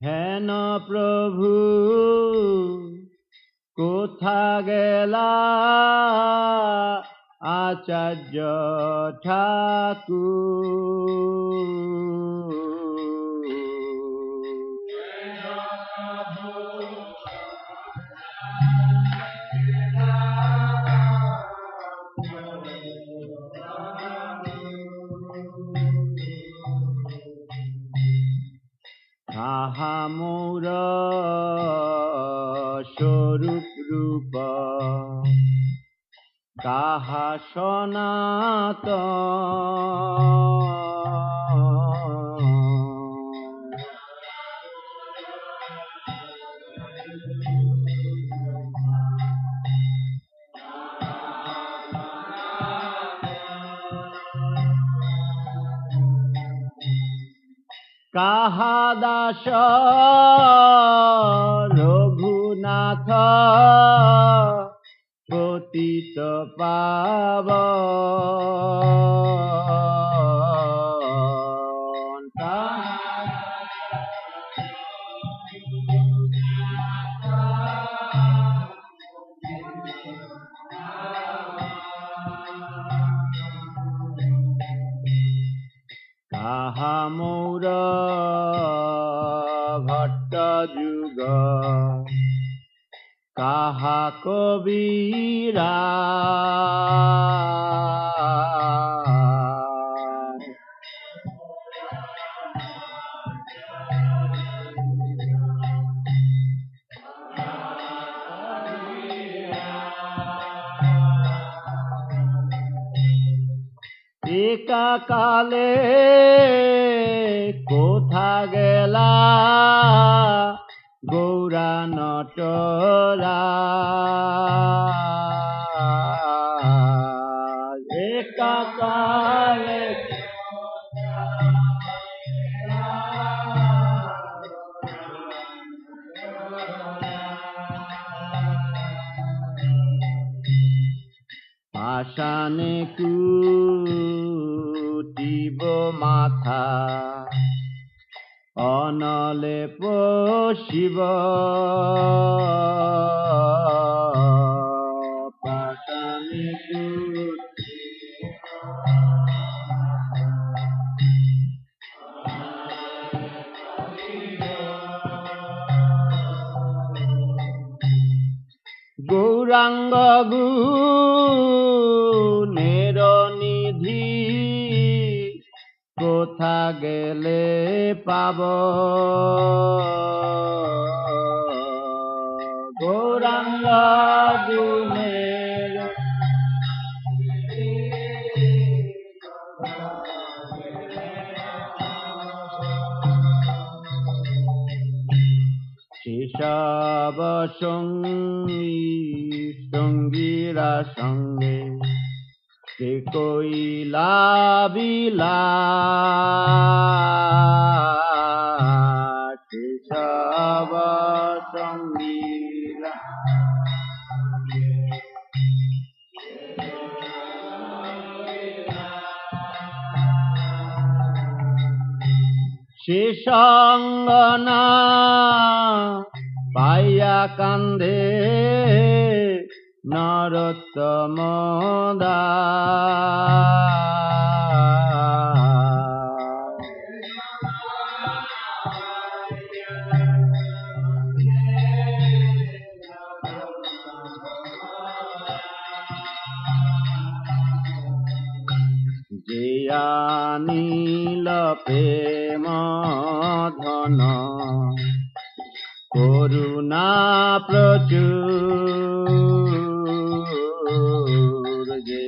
হেন প্রভু কোথা গেলা আচার্য ঠাকুর? তাহা মোর স্বরূপ রূপ কাহা সনাতন? কাহা দাস রঘুনাথ পতিত পাবন? কাহা মোর ভট্ট যুগ কাহা কবিরা? একাকালে কোথা গেলা গৌরা নটরাজ? একাকালে পাষাণে কুটিব মাথা অনলে পশিব। পাষাণে গৌরাঙ্গ গুণের নিধি কোথা গেলে পাব? গৌরাঙ্গ গুণের সেসব সঙ্গীরা সঙ্গে সে কইলা বিলাস? সেসব সঙ্গীরা সে সঙ্গ না পাইয়া কান্দে নরোত্তম দাস। যে আনিল প্রেম ধন করুণা প্রচুর, যে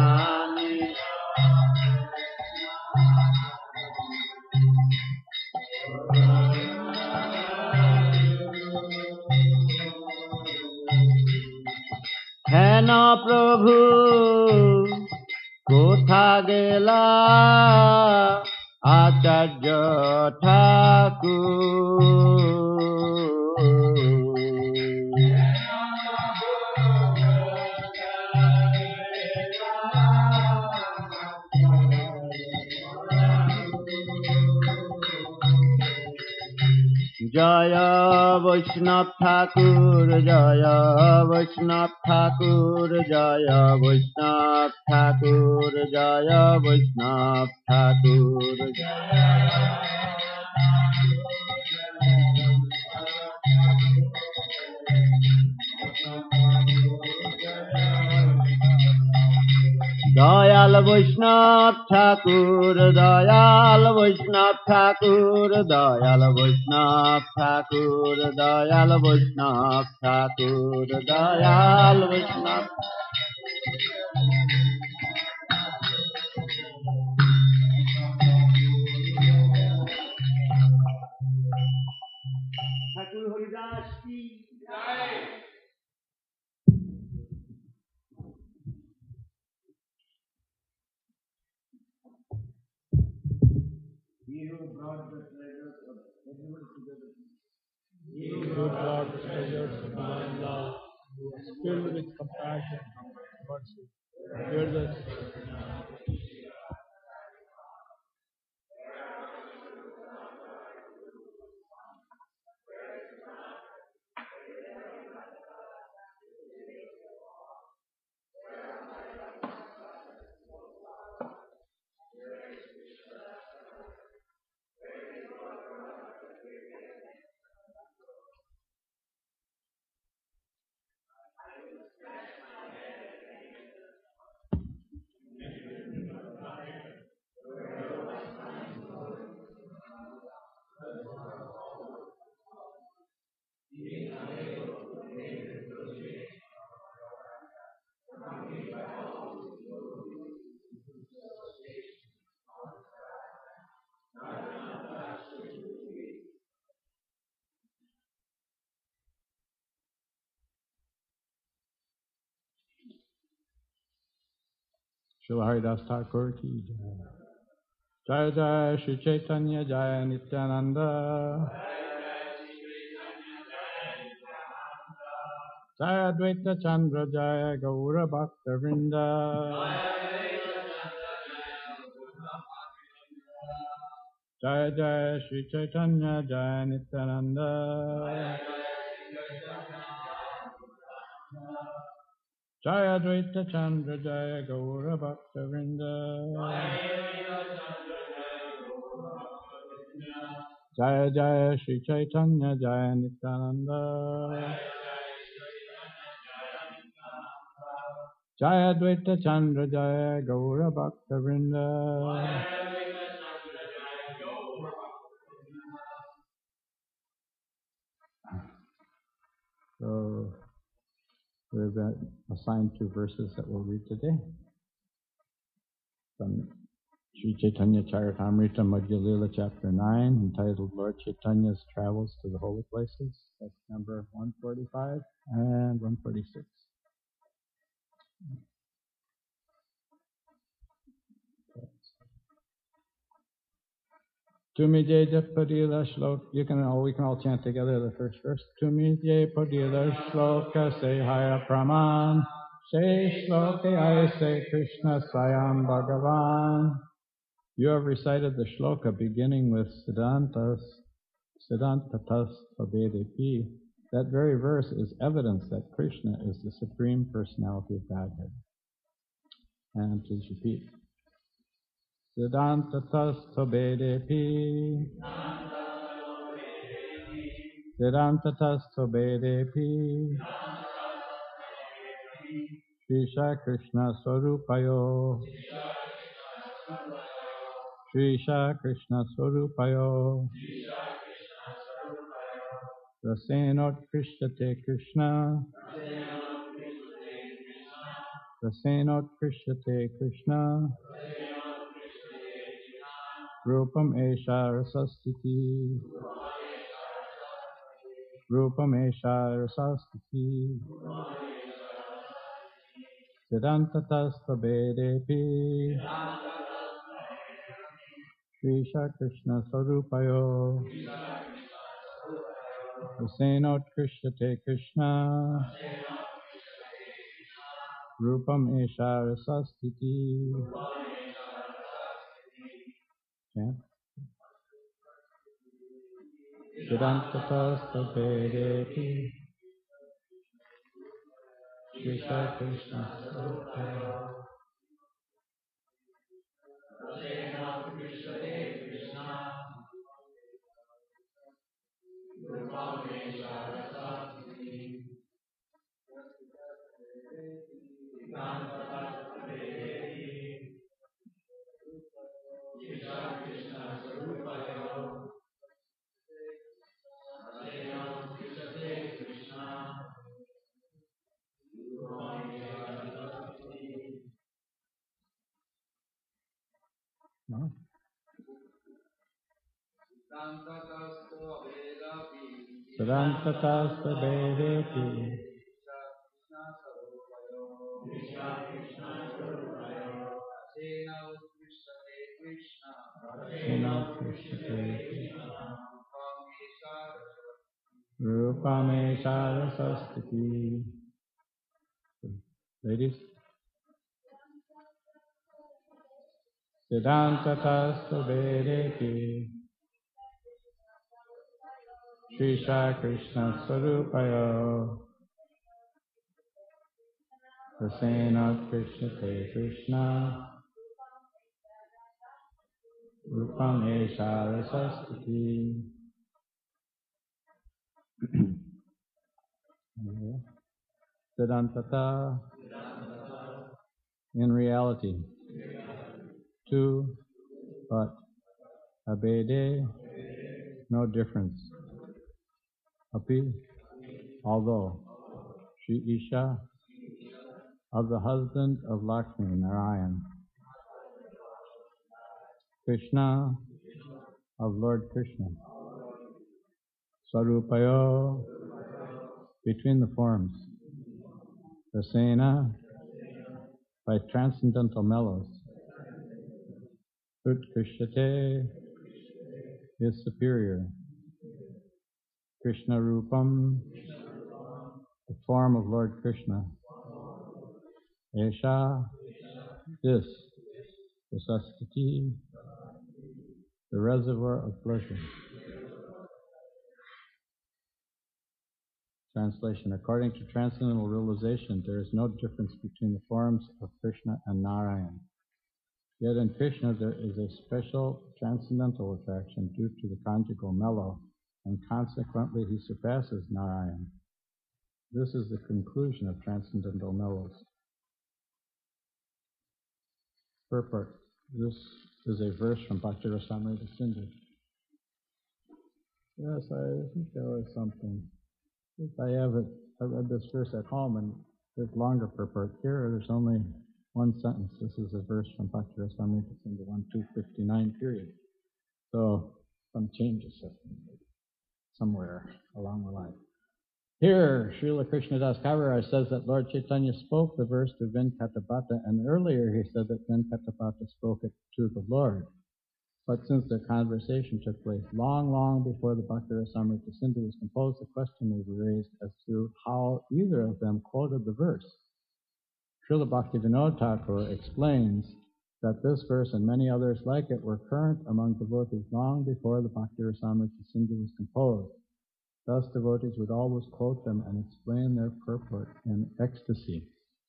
হেন প্রভু কোথা গেলা আচার্য ঠাকুর? Jaya Vaishnav Thakur, Jaya Vaishnav Thakur, Jaya Vaishnav Thakur, Jaya Vaishnav Thakur, Dayal Vaishnav Thakur, Dayal Vaishnav Thakur, Dayal Vaishnav Thakur, Dayal Vaishnav Thakur, Dayal Vaishnav Thakur Haridas ki jai. He who brought the treasures of everybody together. He who brought the treasures of divine love, who was filled with compassion and mercy, hear this. Srila Haridas Thakur ki jai. Jai Jai Shri Chaitanya Jaya Nityananda. Jaya Advaita Chandra Jaya Gaura Bhakta Vrinda. Jaya Jaya Shri Chaitanya Jaya Nityananda. Jaya Advaita Chandra Jaya Gaura Bhakta Vrinda. Jaya Jaya Shri Chaitanya Jaya Nityananda. Jaya Advaita Chandra Jaya Gaura Bhakta Vrinda. So we've been assigned 2 verses that we'll read today from Sri Chaitanya Charitamrita Madhya Lila Chapter 9, entitled Lord Chaitanya's Travels to the Holy Places. That's number 145 and 146. Tumi Jai Padila Shlok. We can all chant together the first verse. Tumi Jai Padila Shloka Se Haya Praman. Se Shloke Aise Krishna Swayam Bhagavan. You have recited the shloka beginning with Siddhantatas Tabedepi. That very verse is evidence that Krishna is the Supreme Personality of Godhead. And please repeat. Siddhantatas Tabedepi. Siddhantatas Tabedepi. Shrisha Krishna Swarupayo. Shrisha Krishna Swarupayo. Rasenot Krishnate Krishna. Rasenot Krishnate Krishna. Rupam Esha Rasastiti. Rupam Esha Rasastiti. Siddhantatas Tabedepi. Shrisha Krishna Swarupayo. Rasenot Krishnate Krishna. Rupam Esha Rasastiti. Chant. Siddhantatastavedeti Krishna Krishna Sarupaya No? Siddhantatastavedeti Krishna Krishna Rupame Sarasastiti. Ladies? Siddhantatastavedeti Shrisha Krishna Sarupayo Rasena Krishna Te Krishna Rupame Sarasastiti. Siddhantata, in reality. Two, but abede, no difference. Api, although. Shri Isha, of the husband of Lakshmi, Narayan. Krishna, of Lord Krishna. Sarupayo, between the forms. Rasena, by transcendental mellows. Utkrishyate is superior. Krishna Rupam, the form of Lord Krishna. Esha, this, the Sastiti, the reservoir of pleasure. Translation. According to transcendental realization, there is no difference between the forms of Krishna and Narayan. Yet in Krishna there is a special transcendental attraction due to the conjugal mellow, and consequently he surpasses Narayan. This is the conclusion of transcendental mellows. Purport. This is a verse from Bhakti Rasamrita Sindhu. Yes, I think there was something. If I have it, I read this verse at home, and there's longer purport. Here, there's only one sentence. This is a verse from Bhakti Rasamrita Sindhu 1.259, period. So, some changes somewhere along the line. Here, Srila Krishnadas Kaviraj says that Lord Chaitanya spoke the verse to Venkatapata, and earlier he said that Venkatapata spoke it to the Lord. But since their conversation took place long, long before the Bhakti Rasamrita Sindhu was composed, the question may be raised as to how either of them quoted the verse. Srila Bhaktivinoda Thakur explains that this verse and many others like it were current among devotees long before the Bhakti Rasamrita Sindhu was composed. Thus, devotees would always quote them and explain their purport in ecstasy.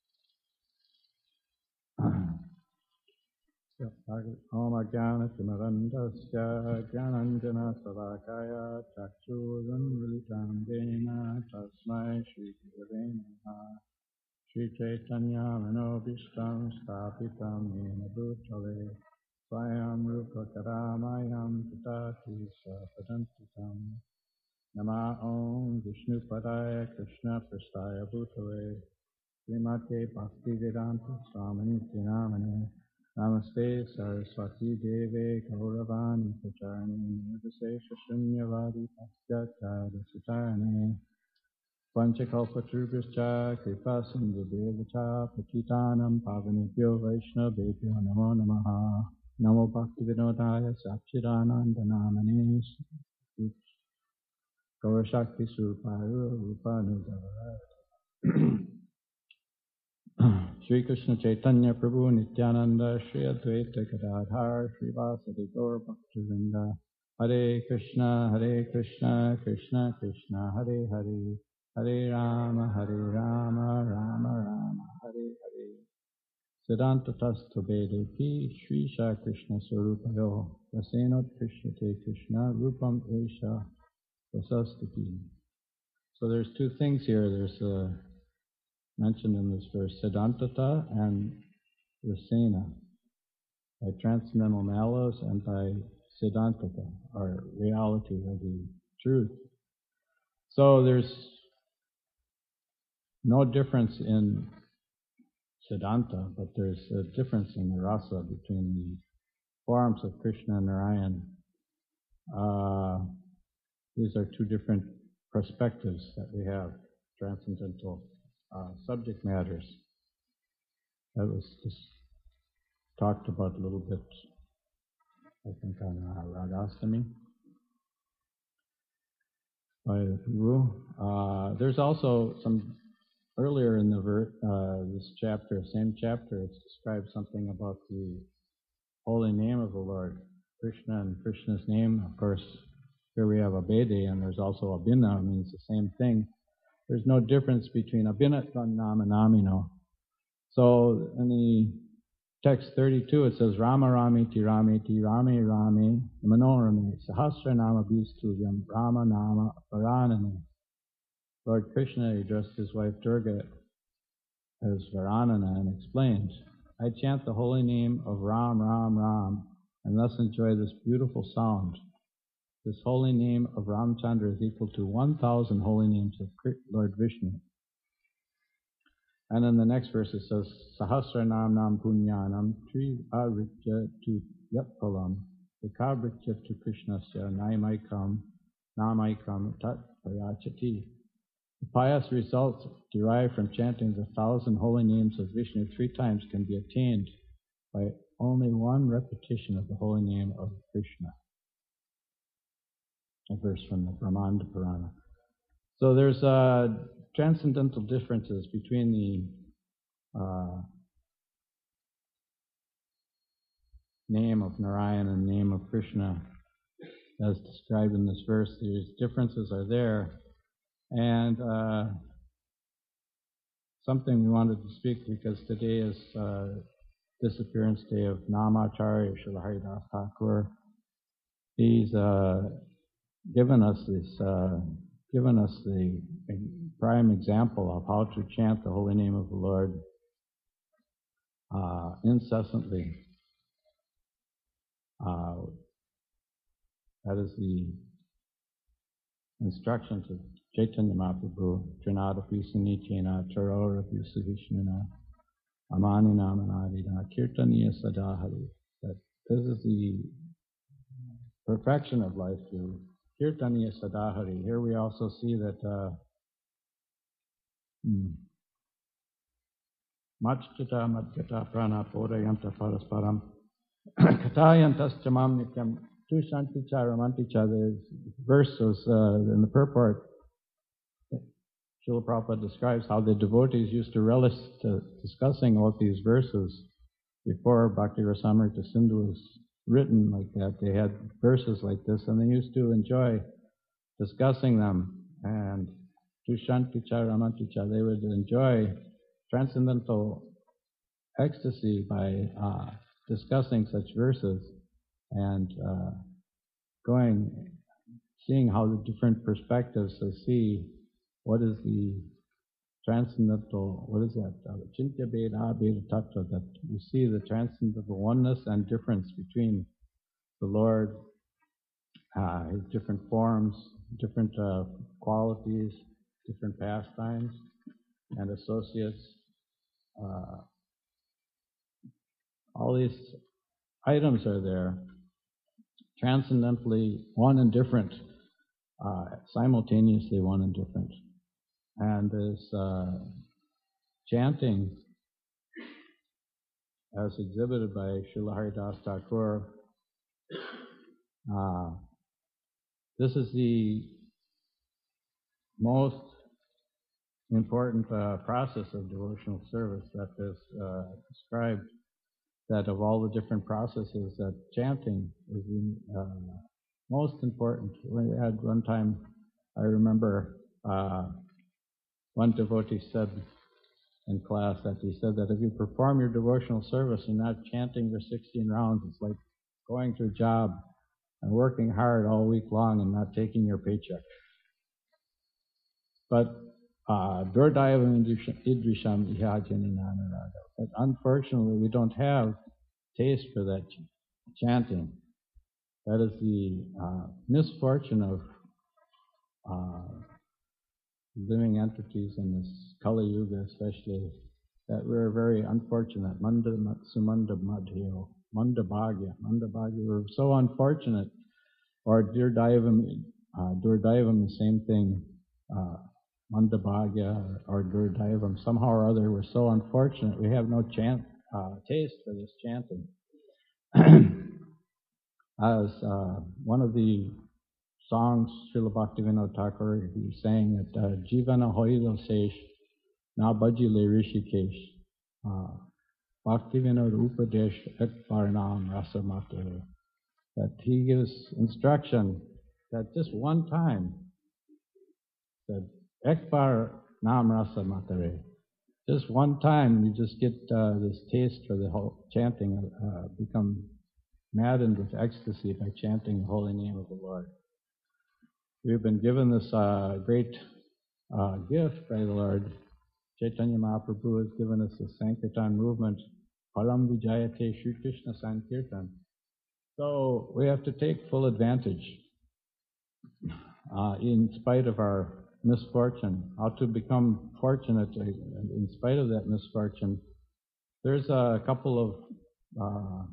Om Ajnana Timarandasya Jnananjana Savakaya Chakshurun Militam Dena Tasmai Shri Gurave Namaha Shri Chaitanya Manobishtam Stapitam Yena Bhutale Swayam Rupa Karamayam Tatati Sapadantitam Nama Om Vishnu Padaya Krishna Prastaya Bhutale Srimate Bhaktivedanta Swamini Tinamane Namaste Saraswati Deve Gauravani Pacharani Nirvisesha Shunyavadi Pasyakada Sutarane Panchakalpatrubhascha Kripa Sindhu Devacha Patitanam Pavanebhyo Vaishnavebhyo Namo Namaha Namo Bhaktivinodaya Satchidananda Namane Gaurashakti Suruparu Rupanudavara Shri Krishna Chaitanya Prabhu Nityananda Shri Advaita Gadadhar Shri Vasadi Gaur Bhaktivinoda Hare Krishna, Krishna Krishna, Hare Hare, Hare Rama, Rama Rama, Hare Hare. Siddhanta Tastu Vedeki, Shri Shah Krishna Swarupayo, Rasenot Krishnate Krishna, Rupam Esha, Vasastati. So there's two things here. There's mentioned in this verse, Siddhantata and Rasena, by transcendental malice and by Siddhantata, or reality or the truth. So there's no difference in Siddhanta, but there's a difference in the rasa between the forms of Krishna and Narayan. These are two different perspectives that we have, transcendental subject matters. That was just talked about a little bit, I think, on Radhastami by the Guru. There's also some earlier in the this chapter, same chapter, it's described something about the holy name of the Lord, Krishna, and Krishna's name. Of course, here we have Abhede, and there's also Abhinna, means the same thing. There's no difference between Abhinatvan Nama Namino. So in the text 32, it says, Rama Ramiti Ramiti Rame Rame Manorame Sahasra Nama Bhistuvyam Rama Nama Varanane. Lord Krishna addressed his wife Durga as Varanana and explained, I chant the holy name of Ram, Ram, Ram, and thus enjoy this beautiful sound. This holy name of Ramchandra is equal to 1,000 holy names of Lord Vishnu. And in the next verse it says, Sahasra Nam Nam Punyanam Tri Aritya Tu Yappalam Ekabritya Tu Krishnasya Naimaikam Namaikam Tat Payachati. The pious results derived from chanting the 1,000 holy names of Vishnu 3 times can be attained by only one repetition of the holy name of Krishna. A verse from the Brahmanda Purana. So there's transcendental differences between the name of Narayan and the name of Krishna as described in this verse. These differences are there. And something we wanted to speak, because today is disappearance day of Namacharya Srila Haridas Thakur. He's given us the prime example of how to chant the holy name of the Lord incessantly. That is the instructions of Chaitanya Mahaprabhu, Trinadapi Sunichena, Charorapi Suvishnana, Amani Namanadina, Kirtaniya Sadahari. That this is the perfection of life to Kirtaniya Sadahari. Here we also see that Machchita Madhyata Prana Podayanta Parasparam Katayantas Chamam Nityam Tushanti Charamanticha. The verse was in the purport. Srila Prabhupada describes how the devotees used to relish discussing all these verses before Bhakti Rasamrita Sindhu was written like that. They had verses like this, and they used to enjoy discussing them. And Tushanti Charamanticha, they would enjoy transcendental ecstasy by discussing such verses and seeing how the different perspectives they see. What is the transcendental, what is that? Chintya Beda Beda Tattva, that you see the transcendental oneness and difference between the Lord, his different forms, different qualities, different pastimes, and associates. All these items are there, transcendently one and different, simultaneously one and different. And this chanting, as exhibited by Srila Haridas Thakur, this is the most important process of devotional service that is described, that of all the different processes, that chanting is most important. We had one time, I remember one devotee said in class that he said that if you perform your devotional service and not chanting your 16 rounds, it's like going to a job and working hard all week long and not taking your paycheck. But Durdayavam idrisham ihajani nanaraga. But unfortunately, we don't have taste for that chanting. That is the misfortune of living entities in this Kali Yuga, especially, that we're very unfortunate. Sumanda Madhyo, Manda Bhagya. We're so unfortunate. Or Durdayavam, the same thing. Manda Bhagya or Durdayavam. Somehow or other, we're so unfortunate. We have no taste for this chanting. As one of the songs, Srila Bhaktivinoda Thakur, he was saying that Jivana Hoilo Sesh Na Bhajile Rishikesh Bhaktivinoda Upadesh Ekvarnam Rasamata. That he gives instruction that just one time, that Ekvar Nam Rasamatare, just one time you just get this taste for the whole chanting, become maddened with ecstasy by chanting the holy name of the Lord. We've been given this great gift by the Lord. Chaitanya Mahaprabhu has given us the Sankirtan movement, Param Vijayate Shri Krishna Sankirtan. So we have to take full advantage in spite of our misfortune. How to become fortunate in spite of that misfortune. There's a couple of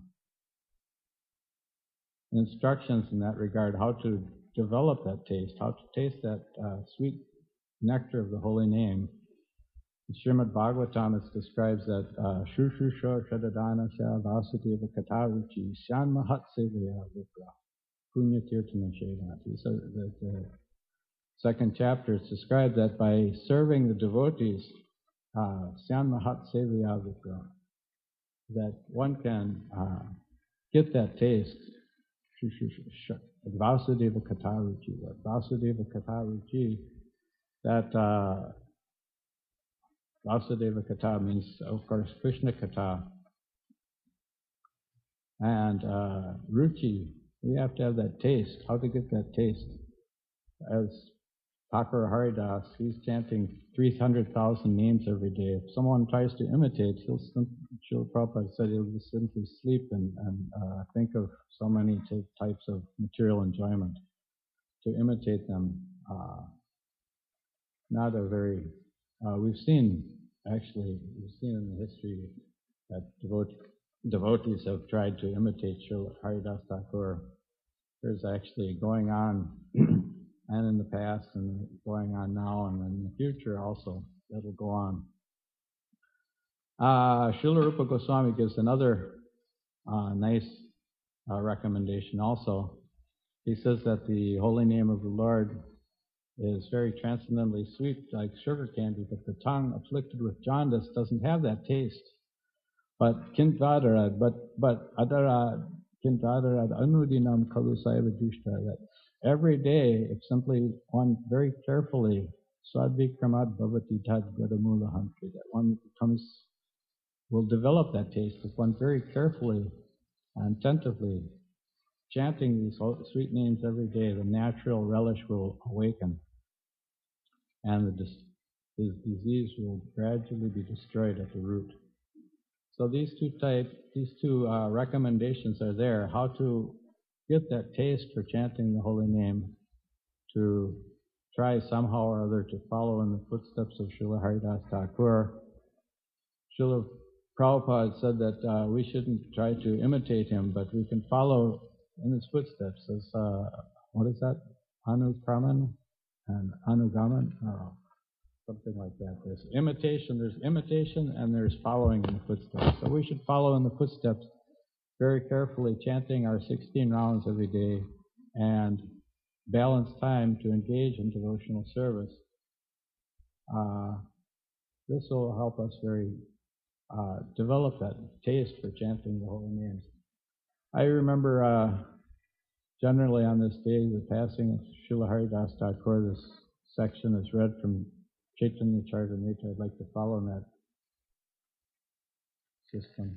instructions in that regard, how to develop that taste, how to taste that sweet nectar of the holy name. In Srimad Bhagavatam, it describes that Shushusho Shadadana Sha Vasudeva Kataruchi Syan Mahat Sevaya Vipra Punya Tirtana Shedati. So the second chapter, it's described that by serving the devotees, Syan Mahat Sevaya Vipra, that one can get that taste. Vasudeva Kataruchi. Vasudeva Kataruchi, that Vasudeva Kata means, of course, Krishna Kata. And Ruchi, we have to have that taste. How to get that taste? As Thakur Haridas, he's chanting 300,000 names every day. If someone tries to imitate, Srila Prabhupada said he'll just simply sleep and think of so many types of material enjoyment. To imitate them, not a very... we've seen in the history that devotees have tried to imitate Srila Haridas Thakur. There's actually going on, and in the past, and going on now, and in the future also, that'll go on. Srila Rupa Goswami gives another nice recommendation also. He says that the holy name of the Lord is very transcendently sweet, like sugar candy, but the tongue afflicted with jaundice doesn't have that taste. But kintadarad, but adarad, kintadarad anudinam kalusaiva dushta, that every day, if simply one very carefully, sadvikramad bhavati tad gadamula hantri, that one will develop that taste if one very carefully and attentively chanting these sweet names every day, the natural relish will awaken, and the disease will gradually be destroyed at the root. So these two recommendations are there, how to get that taste for chanting the holy name, to try somehow or other to follow in the footsteps of Srila Haridas Thakur. Srila Prabhupada said that we shouldn't try to imitate him, but we can follow in his footsteps as, what is that? Anukraman and Anugaman? Something like that. There's imitation and there's following in the footsteps. So we should follow in the footsteps very carefully, chanting our 16 rounds every day and balance time to engage in devotional service. This will help us develop that taste for chanting the holy names. I remember Generally on this day, the passing of Srila Haridas Thakur, this section is read from Chaitanya Charitamrita. I'd like to follow in that system.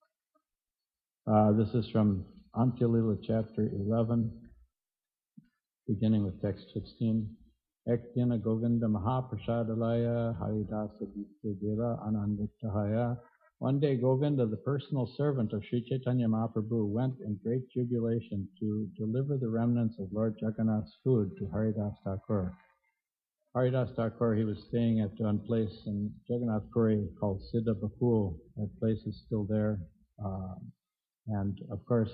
This is from Antya Lila chapter 11, beginning with text 16. Ektyana Govinda Mahaprasadalaya Haridasa Deva Anandiktahaya. One day Govinda, the personal servant of Sri Chaitanya Mahaprabhu, went in great jubilation to deliver the remnants of Lord Jagannath's food to Haridas Thakur. Haridas Thakur, he was staying at one place in Jagannath Puri called Siddha Bakul. That place is still there. And of course,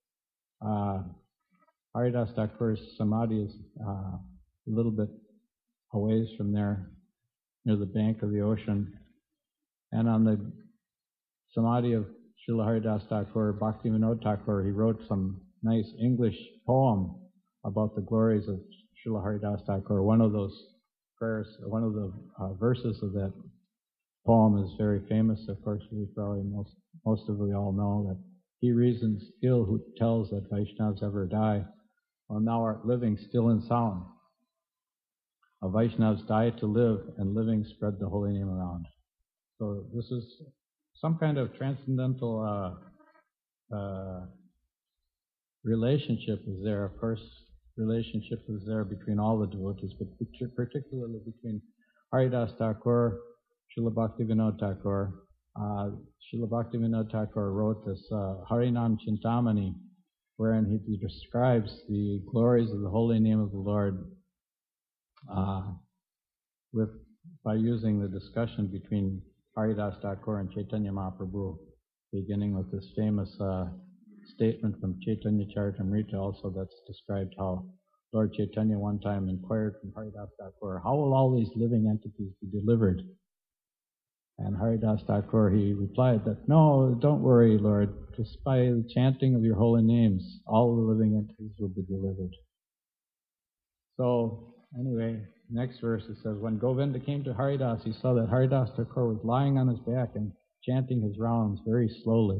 Haridas Thakur's samadhi is a little bit a ways from there, near the bank of the ocean. And on the samadhi of Srila Haridas Thakur, Bhaktivinoda Thakur, he wrote some nice English poem about the glories of Srila Haridas Thakur. One of those prayers, one of the verses of that poem is very famous. Of course, we probably most of we all know that he reasons ill who tells that Vaishnavas ever die, while thou art living still in sound. A Vaishnavas die to live, and living spread the holy name around. So this is some kind of transcendental relationship is there. Of course, relationship is there between all the devotees, but particularly between Haridas Thakur, Srila Bhaktivinoda Thakur. Srila Bhaktivinoda Thakur wrote this Harinam Chintamani, wherein he describes the glories of the holy name of the Lord by using the discussion between Haridas Thakur and Chaitanya Mahaprabhu, beginning with this famous statement from Chaitanya Charitamrita also that's described how Lord Chaitanya one time inquired from Haridas Thakur, how will all these living entities be delivered? And Haridas Thakur, he replied that, no, don't worry, Lord, just by the chanting of your holy names, all the living entities will be delivered. So, anyway, next verse it says, when Govinda came to Haridas, he saw that Haridas Thakur was lying on his back and chanting his rounds very slowly.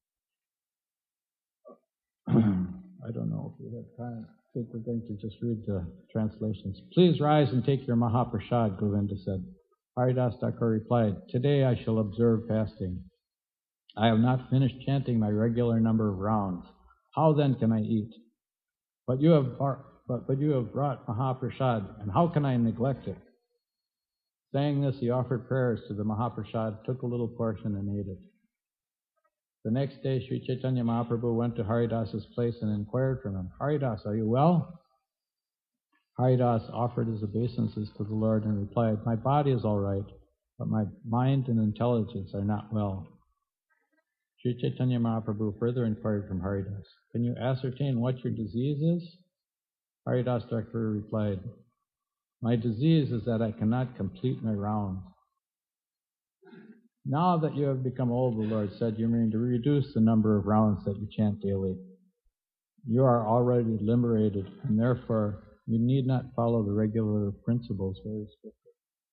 I don't know if we have time. I think we're going to just read the translations. Please rise and take your Mahaprasad, Govinda said. Haridas Thakur replied, today I shall observe fasting. I have not finished chanting my regular number of rounds. How then can I eat? But you have brought Mahaprasad, and how can I neglect it? Saying this, he offered prayers to the Mahaprasad, took a little portion, and ate it. The next day, Sri Chaitanya Mahaprabhu went to Haridas's place and inquired from him, Haridas, are you well? Haridas offered his obeisances to the Lord and replied, my body is all right, but my mind and intelligence are not well. Sri Chaitanya Mahaprabhu further inquired from Haridas, can you ascertain what your disease is? Haridas Thakur replied, my disease is that I cannot complete my rounds. Now that you have become old, the Lord said, you mean to reduce the number of rounds that you chant daily. You are already liberated, and therefore you need not follow the regular principles very strictly.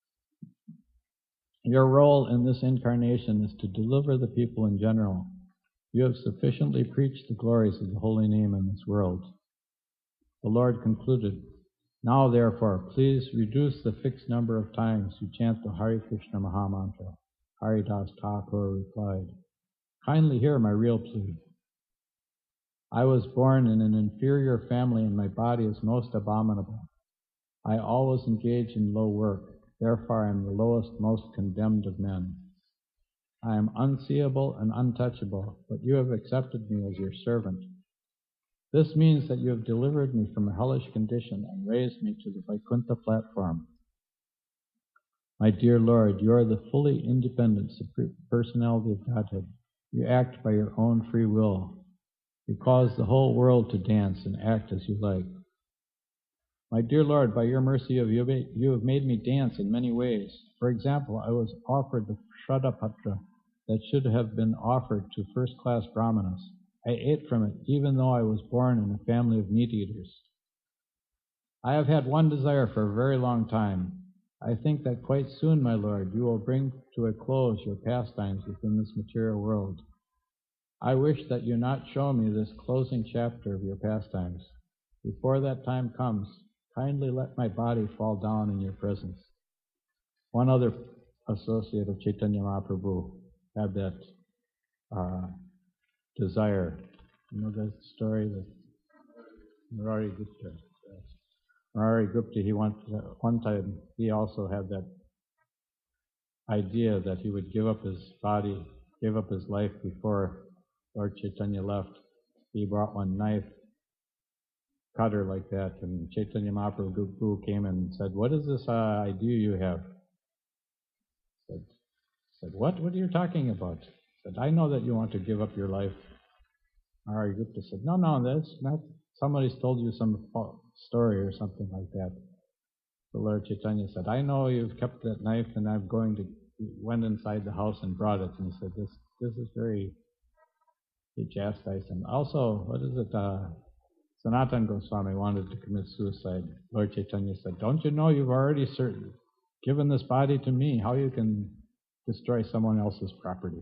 Your role in this incarnation is to deliver the people in general. You have sufficiently preached the glories of the holy name in this world. The Lord concluded, now therefore, please reduce the fixed number of times you chant the Hare Krishna Mahamantra. Haridas Thakur replied, kindly hear my real plea. I was born in an inferior family and my body is most abominable. I always engage in low work, therefore I am the lowest, most condemned of men. I am unseeable and untouchable, but you have accepted me as your servant. This means that you have delivered me from a hellish condition and raised me to the Vaikuntha platform. My dear Lord, you are the fully independent personality of Godhead. You act by your own free will. You cause the whole world to dance and act as you like. My dear Lord, by your mercy you have made me dance in many ways. For example, I was offered the Shraddhapatra that should have been offered to first-class brahmanas. I ate from it, even though I was born in a family of meat-eaters. I have had one desire for a very long time. I think that quite soon, my Lord, you will bring to a close your pastimes within this material world. I wish that you not show me this closing chapter of your pastimes. Before that time comes, kindly let my body fall down in your presence. One other associate of Chaitanya Mahaprabhu had that desire. You know that story that Murari Gupta. Murari Gupta, one time he also had that idea that he would give up his body, give up his life before Lord Chaitanya left. He brought one knife, cutter like that, and Chaitanya Mahaprabhu came and said, "What is this idea you have?" Said, "What are you talking about?" Said, "I know that you want to give up your life." Murari Gupta said, No, that's not, somebody's told you some story or something like that. The Lord Chaitanya said, "I know you've kept that knife, and I'm going to," he went inside the house and brought it, and he said, this is very, he chastised him. Also, Sanatana Goswami wanted to commit suicide. Lord Chaitanya said, "Don't you know you've already given this body to me? How you can destroy someone else's property?"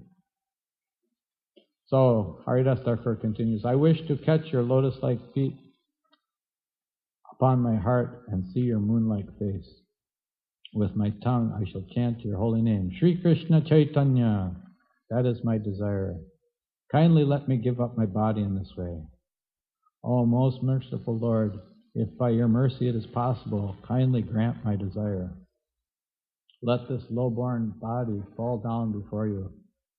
So, Haridas Thakur continues, "I wish to catch your lotus-like feet upon my heart and see your moon-like face. With my tongue I shall chant your holy name, Sri Krishna Chaitanya. That is my desire. Kindly let me give up my body in this way. O most merciful Lord, if by your mercy it is possible, kindly grant my desire. Let this low-born body fall down before you.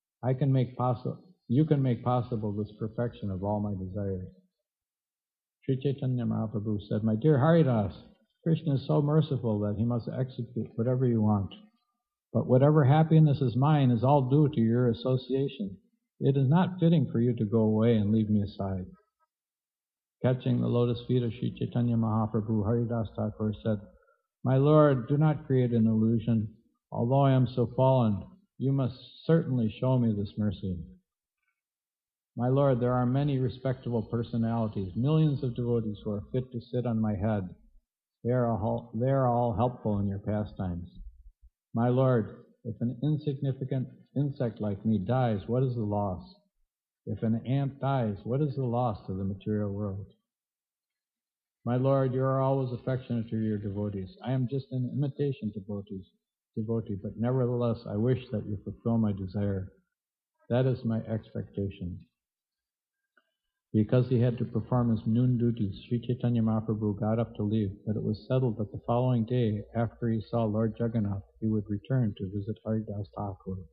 You can make possible this perfection of all my desires." Sri Chaitanya Mahaprabhu said, "My dear Haridas, Krishna is so merciful that he must execute whatever you want. But whatever happiness is mine is all due to your association. It is not fitting for you to go away and leave me aside." Catching the lotus feet of Sri Chaitanya Mahaprabhu, Haridas Thakur said, "My Lord, do not create an illusion. Although I am so fallen, you must certainly show me this mercy. My Lord, there are many respectable personalities, millions of devotees who are fit to sit on my head. They are all helpful in your pastimes. My Lord, if an insignificant insect like me dies, what is the loss? If an ant dies, what is the loss to the material world? My Lord, you are always affectionate to your devotees. I am just an imitation devotee, but nevertheless I wish that you fulfill my desire. That is my expectation." Because he had to perform his noon duties, Sri Chaitanya Mahaprabhu got up to leave, but it was settled that the following day, after he saw Lord Jagannath, he would return to visit Haridas Thakur.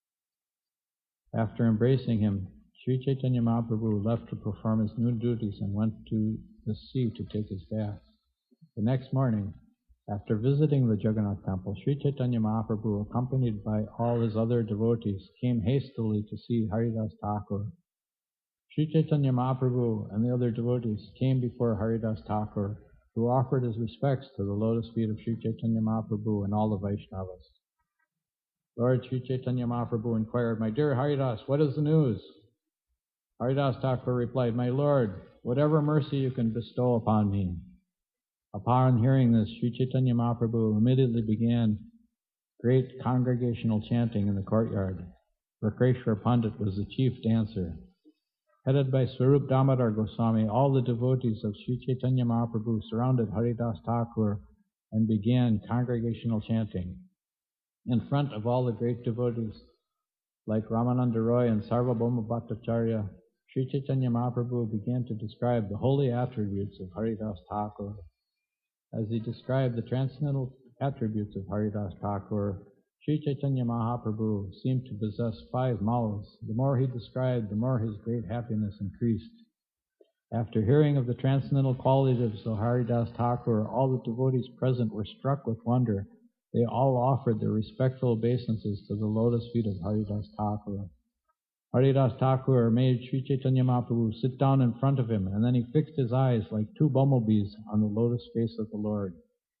After embracing him, Sri Chaitanya Mahaprabhu left to perform his noon duties and went to the sea to take his bath. The next morning, after visiting the Jagannath temple, Sri Chaitanya Mahaprabhu, accompanied by all his other devotees, came hastily to see Haridas Thakur. Sri Chaitanya Mahaprabhu and the other devotees came before Haridas Thakur, who offered his respects to the lotus feet of Sri Chaitanya Mahaprabhu and all the Vaishnavas. Lord Sri Chaitanya Mahaprabhu inquired, "My dear Haridas, what is the news?" Haridas Thakur replied, "My Lord, whatever mercy you can bestow upon me." Upon hearing this, Sri Chaitanya Mahaprabhu immediately began great congregational chanting in the courtyard. Rakeshwar Pandit was the chief dancer. Headed by Swarup Damodar Goswami, all the devotees of Sri Chaitanya Mahaprabhu surrounded Haridas Thakur and began congregational chanting. In front of all the great devotees, like Ramananda Roy and Sarvabhauma Bhattacharya, Sri Chaitanya Mahaprabhu began to describe the holy attributes of Haridas Thakur. As he described the transcendental attributes of Haridas Thakur, Sri Chaitanya Mahaprabhu seemed to possess 5 malas. The more he described, the more his great happiness increased. After hearing of the transcendental qualities of Haridas Thakur, all the devotees present were struck with wonder. They all offered their respectful obeisances to the lotus feet of Haridas Thakur. Haridas Thakur made Sri Chaitanya Mahaprabhu sit down in front of him, and then he fixed his eyes like 2 bumblebees on the lotus face of the Lord.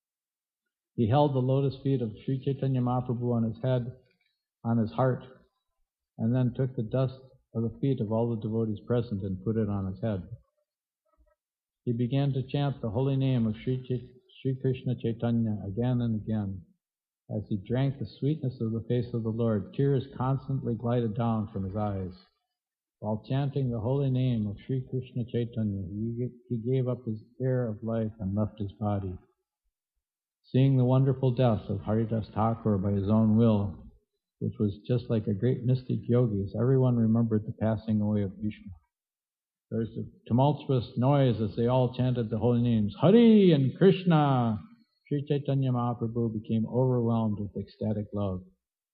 He held the lotus feet of Sri Chaitanya Mahaprabhu on his head, on his heart, and then took the dust of the feet of all the devotees present and put it on his head. He began to chant the holy name of Sri Krishna Chaitanya again and again. As he drank the sweetness of the face of the Lord, tears constantly glided down from his eyes. While chanting the holy name of Sri Krishna Chaitanya, he gave up his air of life and left his body. Seeing the wonderful death of Haridas Thakur by his own will, which was just like a great mystic yogi's, everyone remembered the passing away of Bhishma. There was a tumultuous noise as they all chanted the holy names, Hari and Krishna. Sri Chaitanya Mahaprabhu became overwhelmed with ecstatic love.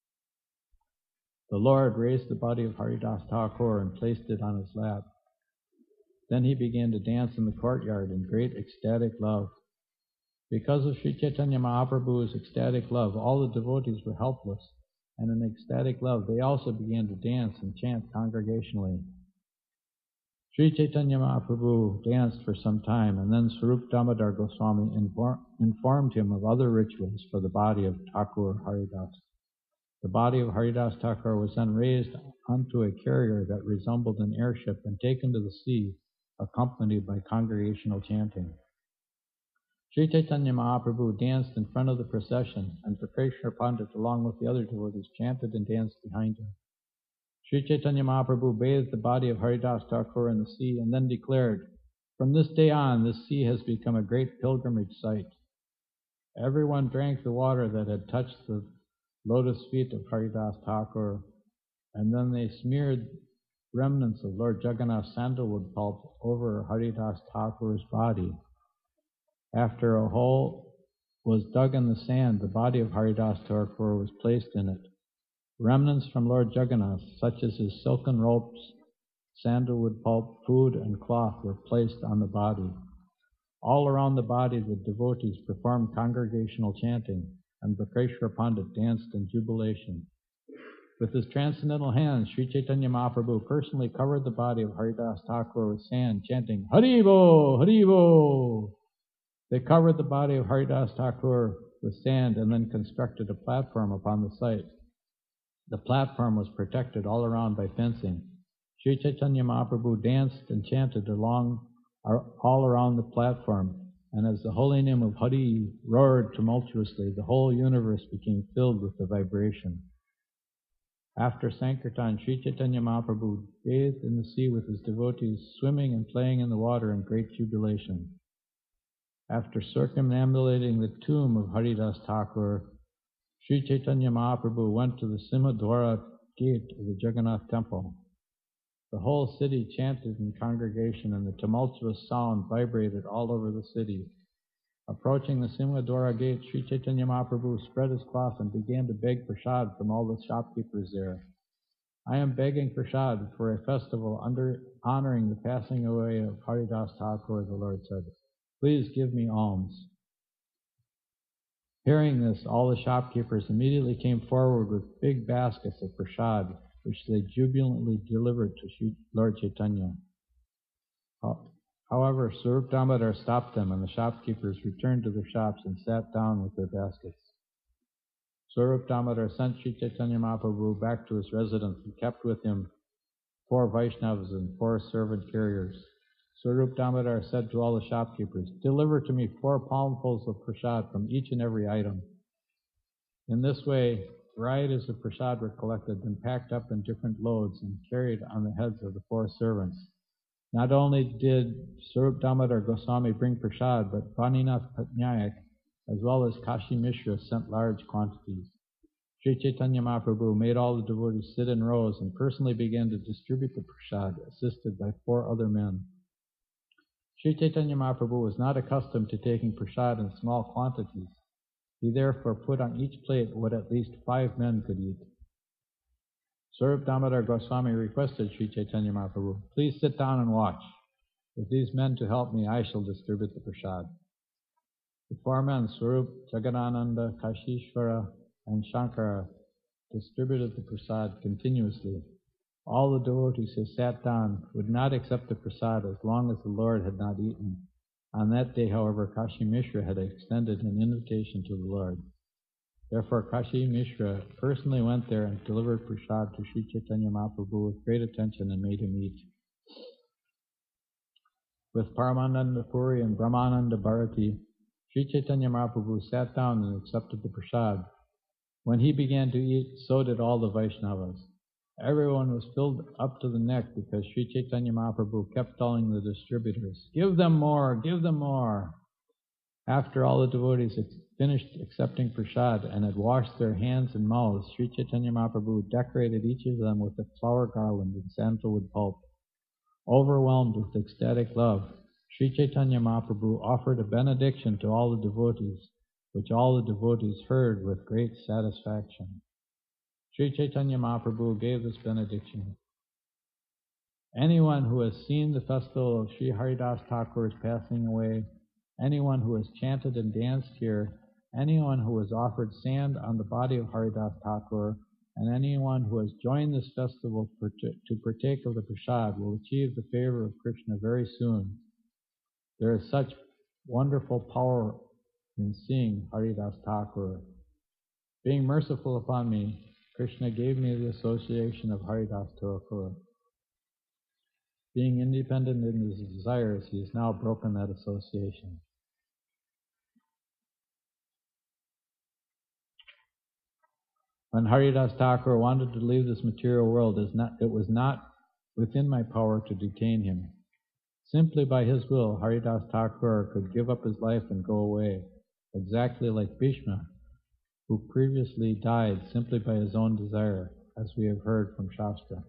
The Lord raised the body of Haridas Thakur and placed it on his lap. Then he began to dance in the courtyard in great ecstatic love. Because of Sri Chaitanya Mahaprabhu's ecstatic love, all the devotees were helpless, and in ecstatic love they also began to dance and chant congregationally. Sri Chaitanya Mahaprabhu danced for some time, and then Swarup Damodar Goswami informed him of other rituals for the body of Thakur Haridas. The body of Haridas Thakur was then raised onto a carrier that resembled an airship and taken to the sea, accompanied by congregational chanting. Sri Chaitanya Mahaprabhu danced in front of the procession, and Prakeshwar Pandit, along with the other devotees, chanted and danced behind him. Sri Chaitanya Mahaprabhu bathed the body of Haridas Thakur in the sea and then declared, "From this day on, this sea has become a great pilgrimage site." Everyone drank the water that had touched the lotus feet of Haridas Thakur, and then they smeared remnants of Lord Jagannath's sandalwood pulp over Haridas Thakur's body. After a hole was dug in the sand, the body of Haridas Thakur was placed in it. Remnants from Lord Jagannath, such as his silken ropes, sandalwood pulp, food, and cloth, were placed on the body. All around the body, the devotees performed congregational chanting, and Prakeshwar Pandit danced in jubilation. With his transcendental hands, Sri Chaitanya Mahaprabhu personally covered the body of Haridas Thakur with sand, chanting, Haribo, Haribo. They covered the body of Haridas Thakur with sand and then constructed a platform upon the site. The platform was protected all around by fencing. Sri Chaitanya Mahaprabhu danced and chanted all around the platform, and as the holy name of Hari roared tumultuously, the whole universe became filled with the vibration. After Sankirtan, Sri Chaitanya Mahaprabhu bathed in the sea with his devotees, swimming and playing in the water in great jubilation. After circumambulating the tomb of Haridas Thakur, Sri Chaitanya Mahaprabhu went to the Simhadwara gate of the Jagannath temple. The whole city chanted in congregation, and the tumultuous sound vibrated all over the city. Approaching the Simhadwara gate, Sri Chaitanya Mahaprabhu spread his cloth and began to beg prasad from all the shopkeepers there. "I am begging prasad for a festival honoring the passing away of Haridas Thakur," the Lord said. "Please give me alms." Hearing this, all the shopkeepers immediately came forward with big baskets of prasad, which they jubilantly delivered to Lord Chaitanya. However, Swarup Damodar stopped them, and the shopkeepers returned to their shops and sat down with their baskets. Swarup Damodar sent Sri Chaitanya Mahaprabhu back to his residence and kept with him 4 Vaishnavas and 4 servant carriers. Swarup Damodar said to all the shopkeepers, "Deliver to me 4 palmfuls of prasad from each and every item." In this way, varieties of prasad were collected and packed up in different loads and carried on the heads of the 4 servants. Not only did Swarup Damodar Goswami bring prasad, but Vaninath Patnaik, as well as Kashi Mishra, sent large quantities. Sri Chaitanya Mahaprabhu made all the devotees sit in rows and personally began to distribute the prasad, assisted by 4 other men. Sri Chaitanya Mahaprabhu was not accustomed to taking prasad in small quantities. He therefore put on each plate what at least 5 men could eat. Swarup Damodar Goswami requested Sri Chaitanya Mahaprabhu, "Please sit down and watch. With these men to help me, I shall distribute the prasad." The 4 men, Swarup, Jagadananda, Kashishvara, and Shankara, distributed the prasad continuously. All the devotees who sat down would not accept the prasad as long as the Lord had not eaten. On that day, however, Kashi Mishra had extended an invitation to the Lord. Therefore, Kashi Mishra personally went there and delivered prasad to Sri Chaitanya Mahaprabhu with great attention and made him eat. With Paramananda Puri and Brahmananda Bharati, Sri Chaitanya Mahaprabhu sat down and accepted the prasad. When he began to eat, so did all the Vaishnavas. Everyone was filled up to the neck because Sri Chaitanya Mahaprabhu kept telling the distributors, "Give them more, give them more." After all the devotees finished accepting prasad and had washed their hands and mouths, Sri Chaitanya Mahaprabhu decorated each of them with a flower garland and sandalwood pulp. Overwhelmed with ecstatic love, Sri Chaitanya Mahaprabhu offered a benediction to all the devotees, which all the devotees heard with great satisfaction. Sri Chaitanya Mahaprabhu gave this benediction. Anyone who has seen the festival of Sri Haridas Thakur's passing away, anyone who has chanted and danced here, anyone who has offered sand on the body of Haridas Thakur, and anyone who has joined this festival to partake of the prasad will achieve the favor of Krishna very soon. There is such wonderful power in seeing Haridas Thakur. Being merciful upon me, Krishna gave me the association of Haridas Thakur. Being independent in his desires, he has now broken that association. When Haridas Thakur wanted to leave this material world, it was not within my power to detain him. Simply by his will, Haridas Thakur could give up his life and go away, exactly like Bhishma, who previously died simply by his own desire, as we have heard from Shastra.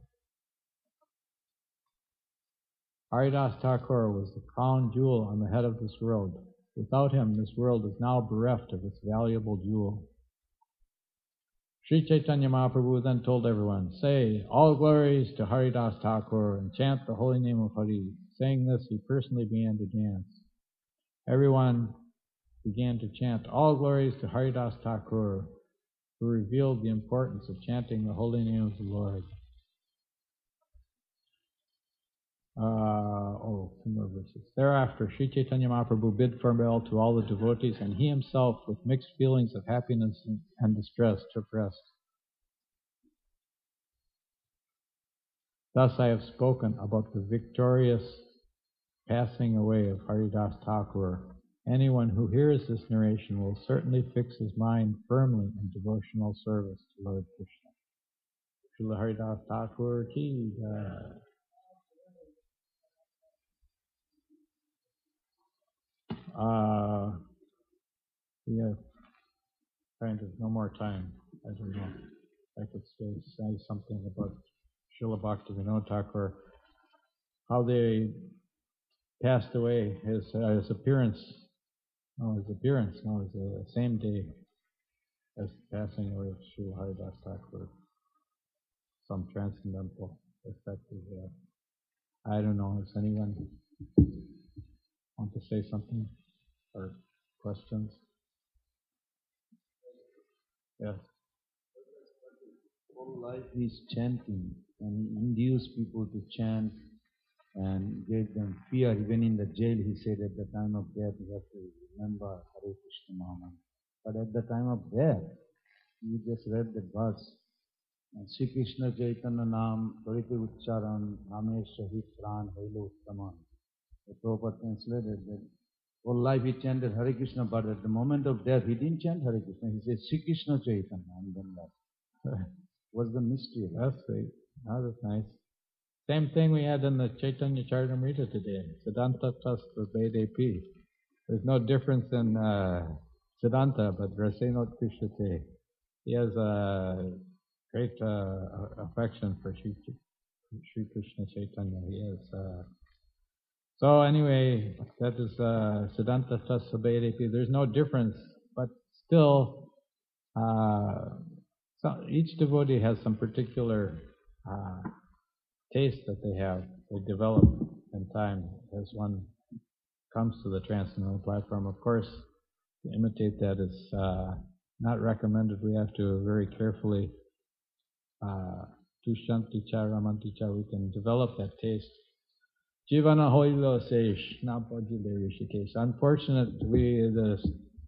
Haridas Thakur was the crown jewel on the head of this world. Without him, this world is now bereft of its valuable jewel. Sri Chaitanya Mahaprabhu then told everyone, "Say, all glories to Haridas Thakur," and chant the holy name of Hari. Saying this, he personally began to dance. Everyone began to chant, "All glories to Haridas Thakur," who revealed the importance of chanting the holy name of the Lord. Two more verses. Thereafter, Sri Chaitanya Mahaprabhu bid farewell to all the devotees, and he himself, with mixed feelings of happiness and distress, took rest. Thus I have spoken about the victorious passing away of Haridas Thakur. Anyone who hears this narration will certainly fix his mind firmly in devotional service to Lord Krishna. Srila Haridas Thakur ki jai. We have kind of no more time. I don't know. I could say something about Srila Bhaktivinoda Thakur, how they passed away. His appearance, it was the same day as the passing away of Srila Haridas Thakur. Some transcendental effect of that. I don't know. Does anyone want to say something or questions? Yes. Whole life is chanting, and he induced people to chant and gave them fear. Even in the jail, he said at the time of death, you have to remember Hare Krishna Mahamantra. But at the time of death, you just read the verse. Shri Krishna Chaitanya Nam Karite Ucharan Name Shahid Pran Hailo Uttaman. The Prabhupada translated that whole life he chanted Hare Krishna, but at the moment of death he didn't chant Hare Krishna. He said Shri Krishna Chaitanya, and then that was the mystery. That's sweet. That was nice. Same thing we had in the Chaitanya Charitamrita today. Siddhanta plus the Vedepi. There's no difference in Siddhanta, but Rasenot Krishnate. He has a great affection for Sri Krishna Chaitanya. He has. So anyway, that is Siddhanta plus the Vedepi. There's no difference, but still, so each devotee has some particular taste that they have. They develop in time as one comes to the transcendental platform. Of course, to imitate that is not recommended. We have to very carefully Tushanti cha ramanti cha. We can develop that taste. Jivana hoilo sesh napajile rishikesh. Unfortunately, the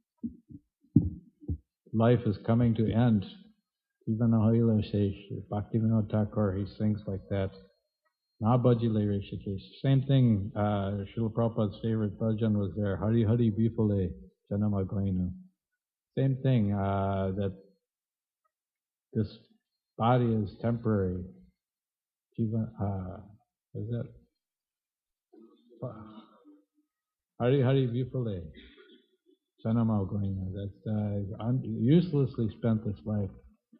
life is coming to end. Jivana hoilo sesh. Bhaktivinoda Thakur, he sings like that. Nabajile rishikesh. Same thing. Srila Prabhupada's favorite bhajan was there. Hari Hari Bifale Janama Goinu. Same thing. That this body is temporary. is that Hari Vipule, Sanama Goina, that's uselessly spent this life.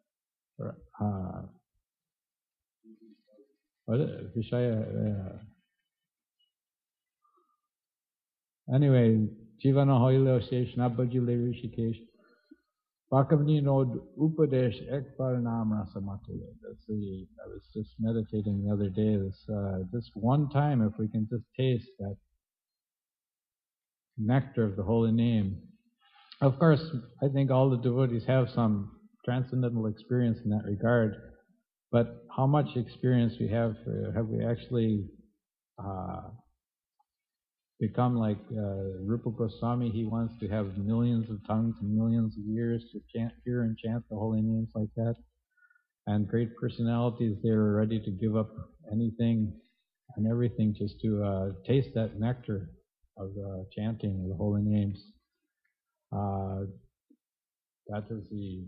Anyway, Jivana Hoilo Shesh Nabajule Rishikesh. Bhakavani Nod Upadesh Ekbar Nam Rasamatule. I was just meditating the other day, just one time, if we can just taste that nectar of the holy name. Of course, I think all the devotees have some transcendental experience in that regard, but how much experience we have we actually become like Rupa Goswami? He wants to have millions of tongues and millions of ears to hear and chant the holy names like that. And great personalities, they're ready to give up anything and everything just to taste that nectar of the chanting of the holy names. That is the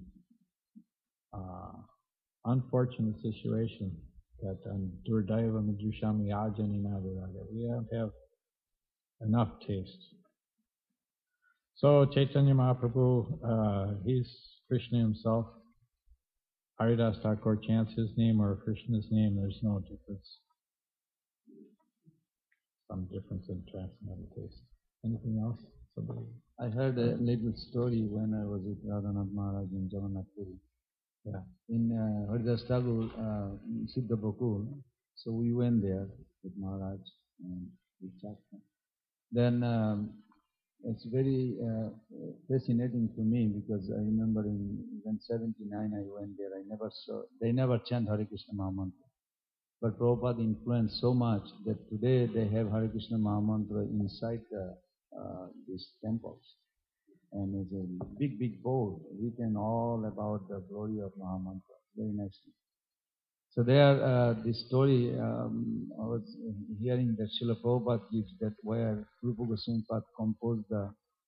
unfortunate situation that Durdaiva Madhushami Ajani Naviraga. We don't have enough taste. So Chaitanya Mahaprabhu, he's Krishna himself. Haridas Thakur chants his name or Krishna's name, there's no difference. Some difference in transcendental taste. Anything else? Somebody? I heard a little story when I was with Radhanath Maharaj in Jagannath Puri. Yeah. In Haridas Thakur, Siddha Bakul. So we went there with Maharaj and we chatted. Then it's very fascinating to me because I remember in 79 I went there. They never chant Hare Krishna Mahamantra. But Prabhupada influenced so much that today they have Hare Krishna Mahamantra inside these temples. And it's a big, big board written all about the glory of Mahamantra. Very nicely. So there, this story, I was hearing that Srila Prabhupada gives that where Rupa Goswami Pad composed the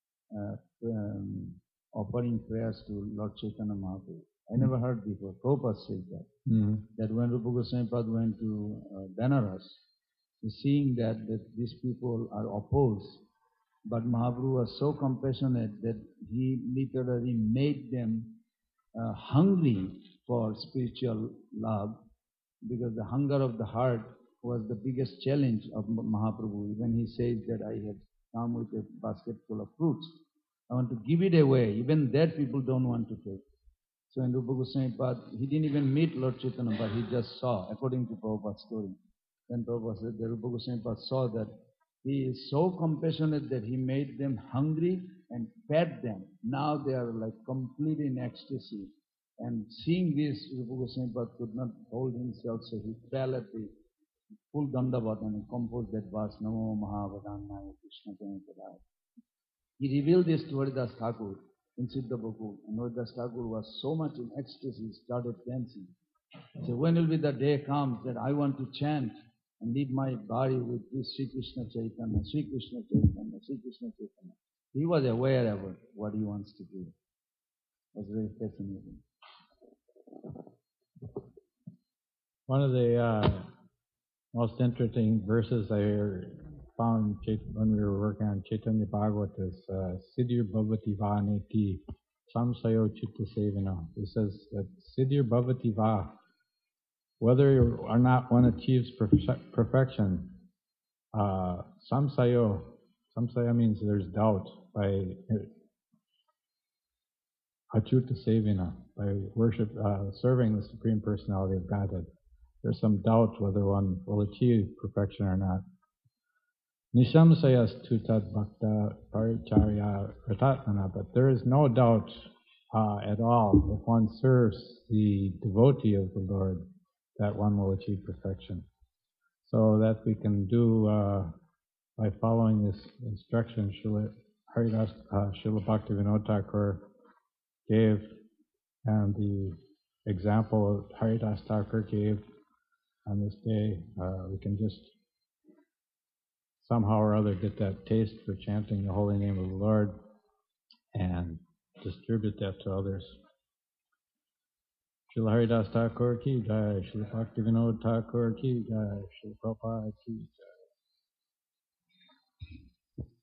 offering prayers to Lord Chaitanya Mahaprabhu. I never heard before. Prabhupada says that. Mm-hmm. That when Rupa Goswami Pad went to Benares, seeing that these people are opposed, but Mahaprabhu was so compassionate that he literally made them hungry for spiritual love, because the hunger of the heart was the biggest challenge of Mahaprabhu. When he says that I have come with a basket full of fruits, I want to give it away. Even that people don't want to take. So in Rupa Goswami Pad, he didn't even meet Lord Chaitanya, but he just saw, according to Prabhupada's story. Then Prabhupada said that Rupa Goswami Pad saw that he is so compassionate that he made them hungry and fed them. Now they are like completely in ecstasy. And seeing this, Rupa Goswami Pad could not hold himself, so he fell at the full Dandavat and composed that verse, Namo Mahavadannaya Krishna Premapradaya. He revealed this to Haridas Thakur in Siddha Bakul. And Haridas Thakur was so much in ecstasy, he started dancing. He said, when will be the day comes that I want to chant and leave my body with this Sri Krishna Chaitanya, Sri Krishna Chaitanya, Sri Krishna Chaitanya. He was aware of what he wants to do. It was very fascinating. One of the most interesting verses I found when we were working on Chaitanya Bhagavat is Siddhir Bhavati Va Neti Samsayo Chitta Sevana. It says that Siddhir Bhavati Va, whether or not one achieves perfection, Samsaya means there's doubt by Achyuta Sevana, by worship, serving the Supreme Personality of Godhead. There's some doubt whether one will achieve perfection or not. Nishamsayas tutat bhakta paricharya ratatmana, but there is no doubt at all if one serves the devotee of the Lord that one will achieve perfection. So that we can do by following this instruction Srila Bhaktivinoda Thakur gave, and the example Haridas Thakur gave on this day, we can just somehow or other get that taste for chanting the holy name of the Lord and distribute that to others. Srila Haridas Thakur ki jai, Srila Bhaktivinoda Thakur ki jai, Srila Prabhupada ki jai.